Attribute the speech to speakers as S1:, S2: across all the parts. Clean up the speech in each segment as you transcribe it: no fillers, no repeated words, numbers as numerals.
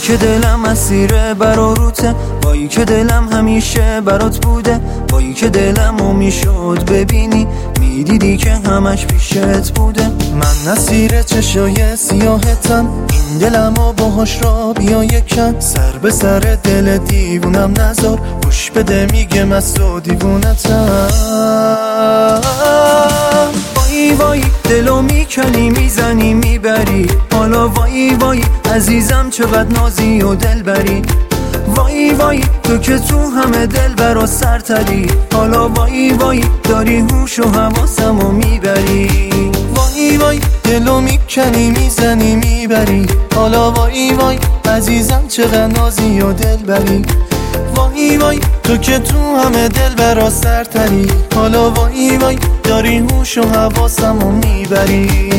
S1: که دلم اسیر براروته، وایی که دلم همیشه برات بوده، وایی که دلمو میشد ببینی میدیدی که همش پیشت بوده. من اسیر چشای سیاهتم، این دلمو باهاش را بیا یکم، سر به سر دل دیوونم نذار، گوش بده میگه مست و دیوونتم. وای وای دلو میکنی میزنی میبری، حالا وای وای عزیزم چقدر نازی و دل بری. وای وای تو که تو همه دل برا سرتری، حالا وای وای داری هوش و حواسمو میبری. وای وای دلو میکنی میزنی میبری، حالا وای وای عزیزم چقدر نازی و دل بری. وای وای تو که تو همه دل برا سرتری، حالا وای وای داری هوش و حواسمو میبری.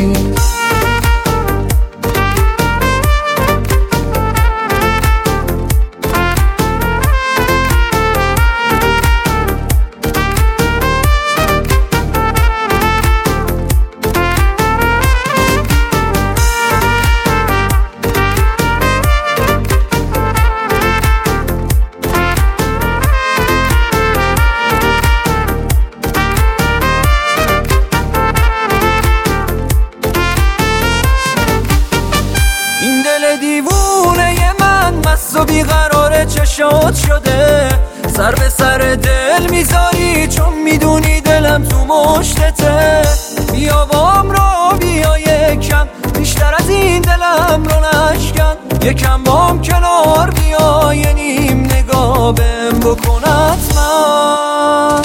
S1: دیوونه من مست و بیقرار چشات شده، سر به سر دل میذاری چون میدونی دلم تو مشتته. بیا بام را بیا یکم، بیشتر از این دلم رو نشکن، یکم بام کنار بیا یه نیم نگاه بهم بکن حتما.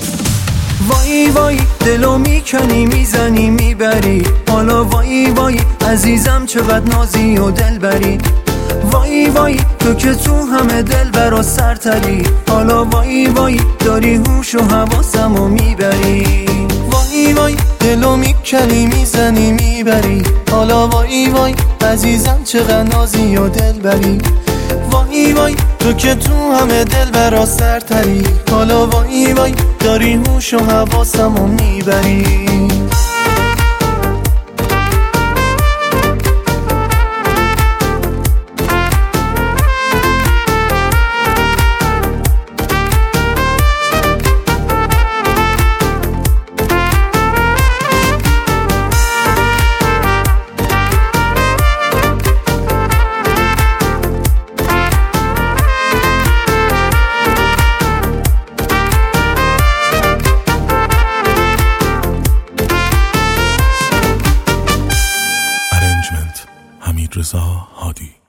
S1: وای وای دلو میکنی میزنی میبری، حالا وای وای عزیزم چقدر نازی و دل بری. وای وای تو که تو همه دل برا سرتری، حالا وای وای داری هوش و حواسمو میبری. وای وای دلو میکنی میزنی میبری، حالا وای وای عزیزم چقدر نازی و دل بری. وای وای تو که تو همه دل برا سرتری، حالا وای وای داری هوش و حواسمو میبری.
S2: حمید رضا هادی.